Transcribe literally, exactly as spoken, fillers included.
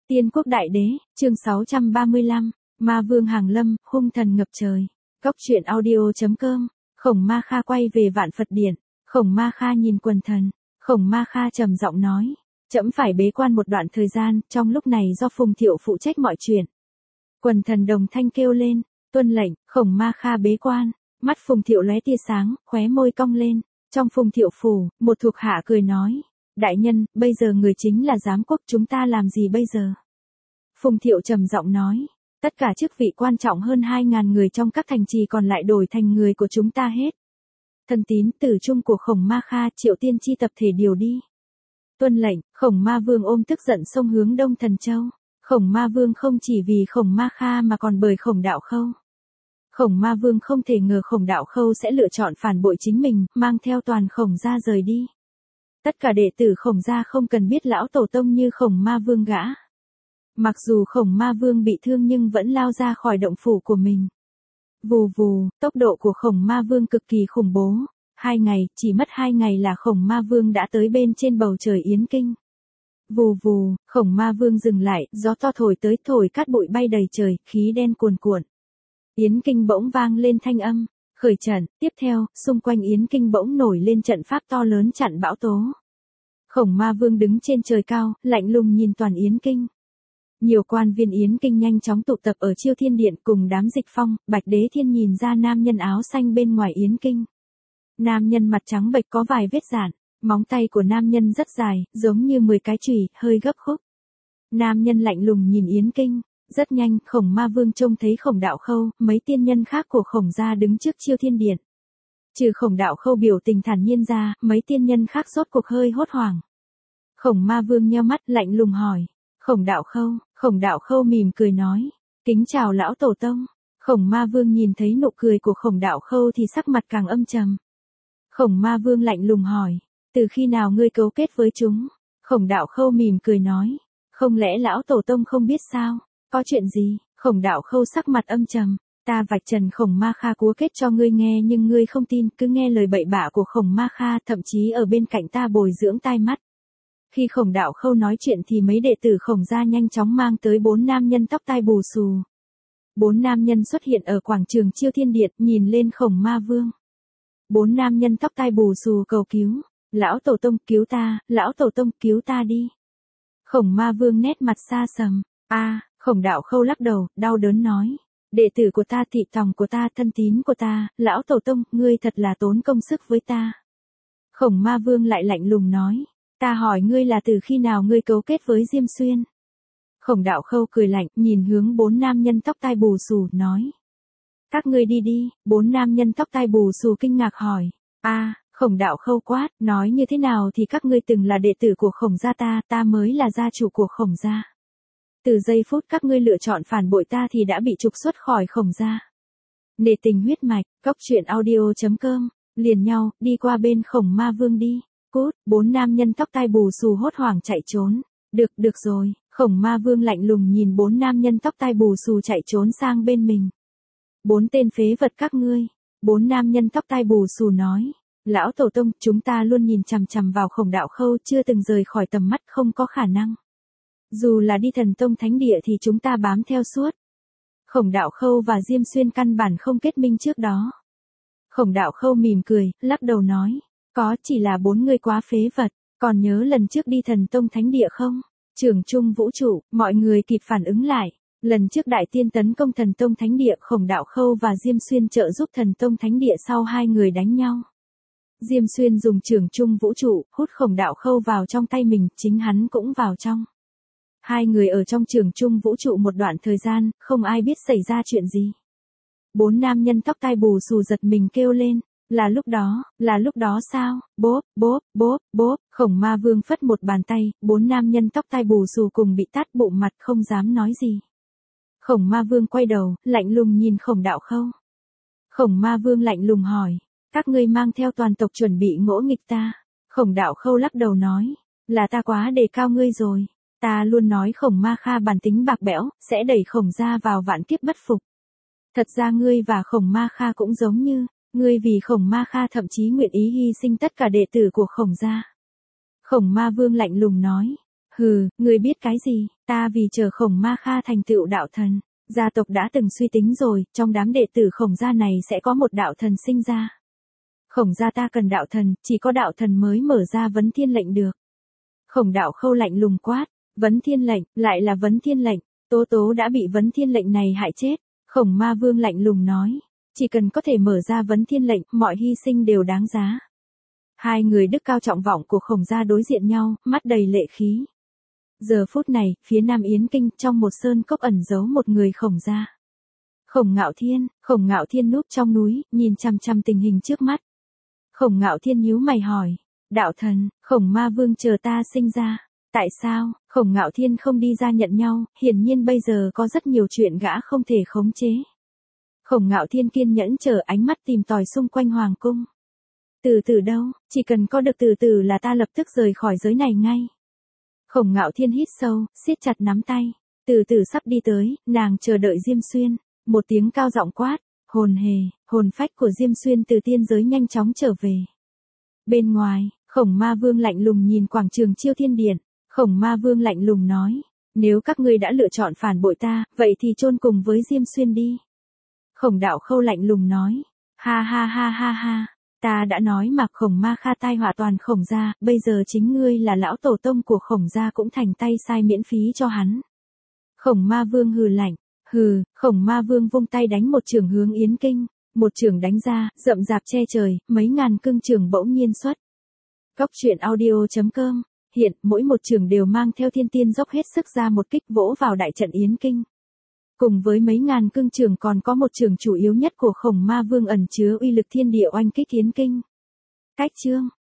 Tiên quốc đại đế, chương sáu trăm ba mươi lăm, Ma vương hàng lâm, hung thần ngập trời. Cốc truyện audio chấm com. Khổng Ma Kha quay về Vạn Phật Điện. Khổng Ma Kha nhìn quần thần. Khổng Ma Kha trầm giọng nói, trẫm phải bế quan một đoạn thời gian, trong lúc này do Phùng Thiệu phụ trách mọi chuyện. Quần thần đồng thanh kêu lên, tuân lệnh. Khổng Ma Kha bế quan. Mắt Phùng Thiệu lóe tia sáng, khóe môi cong lên. Trong Phùng Thiệu phủ, một thuộc hạ cười nói, đại nhân, bây giờ người chính là giám quốc, chúng ta làm gì bây giờ? Phùng Thiệu trầm giọng nói, tất cả chức vị quan trọng hơn hai ngàn người trong các thành trì còn lại đổi thành người của chúng ta hết. Thần tín tử trung của Khổng Ma Kha, Triệu tiên tri tập thể điều đi. Tuân lệnh. Khổng Ma Vương ôm tức giận xông hướng Đông Thần Châu. Khổng Ma Vương không chỉ vì Khổng Ma Kha mà còn bởi Khổng Đạo Khâu. Khổng Ma Vương không thể ngờ Khổng Đạo Khâu sẽ lựa chọn phản bội chính mình, mang theo toàn Khổng gia rời đi. Tất cả đệ tử Khổng gia không cần biết lão tổ tông như Khổng Ma Vương gã. Mặc dù Khổng Ma Vương bị thương nhưng vẫn lao ra khỏi động phủ của mình. Vù vù, tốc độ của Khổng Ma Vương cực kỳ khủng bố. Hai ngày, chỉ mất hai ngày là Khổng Ma Vương đã tới bên trên bầu trời Yến Kinh. Vù vù, Khổng Ma Vương dừng lại, gió to thổi tới, thổi cát bụi bay đầy trời, khí đen cuồn cuộn. Yến Kinh bỗng vang lên thanh âm, khởi trận. Tiếp theo, xung quanh Yến Kinh bỗng nổi lên trận pháp to lớn chặn bão tố. Khổng Ma Vương đứng trên trời cao, lạnh lùng nhìn toàn Yến Kinh. Nhiều quan viên Yến Kinh nhanh chóng tụ tập ở Chiêu Thiên Điện cùng đám Dịch Phong, Bạch Đế Thiên nhìn ra nam nhân áo xanh bên ngoài Yến Kinh. Nam nhân mặt trắng bệch có vài vết rạn, móng tay của nam nhân rất dài, giống như mười cái chùy, hơi gấp khúc. Nam nhân lạnh lùng nhìn Yến Kinh. Rất nhanh, Khổng Ma Vương trông thấy Khổng Đạo Khâu, mấy tiên nhân khác của Khổng gia đứng trước Chiêu Thiên Điện. Trừ Khổng Đạo Khâu biểu tình thản nhiên ra, mấy tiên nhân khác rốt cuộc hơi hốt hoảng. Khổng Ma Vương nheo mắt lạnh lùng hỏi, Khổng Đạo Khâu. Khổng Đạo Khâu mỉm cười nói, kính chào lão tổ tông. Khổng Ma Vương nhìn thấy nụ cười của Khổng Đạo Khâu thì sắc mặt càng âm trầm. Khổng Ma Vương lạnh lùng hỏi, từ khi nào ngươi cấu kết với chúng? Khổng Đạo Khâu mỉm cười nói, không lẽ lão tổ tông không biết sao? Có chuyện gì? Khổng Đạo Khâu sắc mặt âm trầm, ta vạch trần Khổng Ma Kha cấu kết cho ngươi nghe nhưng ngươi không tin, cứ nghe lời bậy bạ của Khổng Ma Kha, thậm chí ở bên cạnh ta bồi dưỡng tai mắt. Khi Khổng Đạo Khâu nói chuyện thì mấy đệ tử Khổng gia nhanh chóng mang tới bốn nam nhân tóc tai bù xù. Bốn nam nhân xuất hiện ở quảng trường Chiêu Thiên Điện, nhìn lên Khổng Ma Vương. Bốn nam nhân tóc tai bù xù cầu cứu, lão tổ tông cứu ta, lão tổ tông cứu ta đi. Khổng Ma Vương nét mặt xa sầm, a, à, Khổng Đạo Khâu lắc đầu, đau đớn nói, đệ tử của ta, thị tòng của ta, thân tín của ta, lão tổ tông, ngươi thật là tốn công sức với ta. Khổng Ma Vương lại lạnh lùng nói, ta hỏi ngươi là từ khi nào ngươi cấu kết với Diêm Xuyên? Khổng Đạo Khâu cười lạnh, nhìn hướng bốn nam nhân tóc tai bù xù, nói, các ngươi đi đi. Bốn nam nhân tóc tai bù xù kinh ngạc hỏi, a, à, Khổng Đạo Khâu quát, nói như thế nào thì các ngươi từng là đệ tử của Khổng gia ta, ta mới là gia chủ của Khổng gia. Từ giây phút các ngươi lựa chọn phản bội ta thì đã bị trục xuất khỏi Khổng gia. Nể tình huyết mạch. Cốc truyện audio chấm com. Liền nhau, đi qua bên Khổng Ma Vương đi. Cút. Bốn nam nhân tóc tai bù xù hốt hoảng chạy trốn. Được, được rồi. Khổng Ma Vương lạnh lùng nhìn bốn nam nhân tóc tai bù xù chạy trốn sang bên mình. Bốn tên phế vật các ngươi. Bốn nam nhân tóc tai bù xù nói, lão tổ tông, chúng ta luôn nhìn chằm chằm vào Khổng Đạo Khâu, chưa từng rời khỏi tầm mắt, không có khả năng. Dù là đi Thần Tông Thánh Địa thì chúng ta bám theo suốt. Khổng Đạo Khâu và Diêm Xuyên căn bản không kết minh trước đó. Khổng Đạo Khâu mỉm cười, lắc đầu nói, có, chỉ là bốn người quá phế vật, còn nhớ lần trước đi Thần Tông Thánh Địa không? Trưởng Trung Vũ Trụ, mọi người kịp phản ứng lại. Lần trước Đại Tiên tấn công Thần Tông Thánh Địa, Khổng Đạo Khâu và Diêm Xuyên trợ giúp Thần Tông Thánh Địa sau hai người đánh nhau. Diêm Xuyên dùng Trưởng Trung Vũ Trụ, hút Khổng Đạo Khâu vào trong tay mình, chính hắn cũng vào trong. Hai người ở trong Trưởng Trung Vũ Trụ một đoạn thời gian, không ai biết xảy ra chuyện gì. Bốn nam nhân tóc tai bù xù giật mình kêu lên, là lúc đó, là lúc đó sao? Bốp, bốp, bốp, bốp. Khổng Ma Vương phất một bàn tay, bốn nam nhân tóc tai bù xù cùng bị tát bụng mặt không dám nói gì. Khổng Ma Vương quay đầu, lạnh lùng nhìn Khổng Đạo Khâu. Khổng Ma Vương lạnh lùng hỏi, các ngươi mang theo toàn tộc chuẩn bị ngỗ nghịch ta? Khổng Đạo Khâu lắc đầu nói, là ta quá đề cao ngươi rồi. Ta luôn nói Khổng Ma Kha bản tính bạc bẽo, sẽ đẩy Khổng gia vào vạn kiếp bất phục. Thật ra ngươi và Khổng Ma Kha cũng giống như, ngươi vì Khổng Ma Kha thậm chí nguyện ý hy sinh tất cả đệ tử của Khổng gia. Khổng Ma Vương lạnh lùng nói, Hừ, ngươi biết cái gì, ta vì chờ Khổng Ma Kha thành tựu đạo thần, gia tộc đã từng suy tính rồi, trong đám đệ tử Khổng gia này sẽ có một đạo thần sinh ra. Khổng gia ta cần đạo thần, chỉ có đạo thần mới mở ra vấn thiên lệnh được. Khổng đạo khâu lạnh lùng quát, vấn thiên lệnh, lại là vấn thiên lệnh, Tố Tố đã bị vấn thiên lệnh này hại chết. Khổng Ma Vương lạnh lùng nói, chỉ cần có thể mở ra vấn thiên lệnh, mọi hy sinh đều đáng giá. Hai người đức cao trọng vọng của Khổng gia đối diện nhau, mắt đầy lệ khí. Giờ phút này, phía Nam Yến Kinh, trong một sơn cốc ẩn giấu một người Khổng gia. Khổng Ngạo Thiên, Khổng Ngạo Thiên núp trong núi, nhìn chằm chằm tình hình trước mắt. Khổng Ngạo Thiên nhíu mày hỏi, đạo thần, Khổng Ma Vương chờ ta sinh ra. Tại sao, Khổng Ngạo Thiên không đi ra nhận nhau, hiển nhiên bây giờ có rất nhiều chuyện gã không thể khống chế. Khổng Ngạo Thiên kiên nhẫn chờ ánh mắt tìm tòi xung quanh hoàng cung. Từ từ đâu, chỉ cần có được từ từ là ta lập tức rời khỏi giới này ngay. Khổng Ngạo Thiên hít sâu, siết chặt nắm tay. Từ từ sắp đi tới, nàng chờ đợi Diêm Xuyên. Một tiếng cao giọng quát, hồn hề, hồn phách của Diêm Xuyên từ tiên giới nhanh chóng trở về. Bên ngoài, Khổng Ma Vương lạnh lùng nhìn quảng trường Chiêu Thiên Điện. Khổng Ma Vương lạnh lùng nói, nếu các ngươi đã lựa chọn phản bội ta, vậy thì chôn cùng với Diêm Xuyên đi. Khổng đạo khâu lạnh lùng nói, ha ha ha ha ha, ta đã nói mà Khổng Ma Kha tai họa toàn Khổng gia, bây giờ chính ngươi là lão tổ tông của Khổng gia cũng thành tay sai miễn phí cho hắn. Khổng Ma Vương hừ lạnh, hừ, Khổng Ma Vương vung tay đánh một trường hướng Yến Kinh, một trường đánh ra, rậm rạp che trời, mấy ngàn cương trường bỗng nhiên xuất. Cốc truyện audio chấm com. Hiện, mỗi một trường đều mang theo thiên tiên dốc hết sức ra một kích vỗ vào đại trận Yến Kinh. Cùng với mấy ngàn cương trường còn có một trường chủ yếu nhất của Khổng Ma Vương ẩn chứa uy lực thiên địa oanh kích Yến Kinh. Cách chương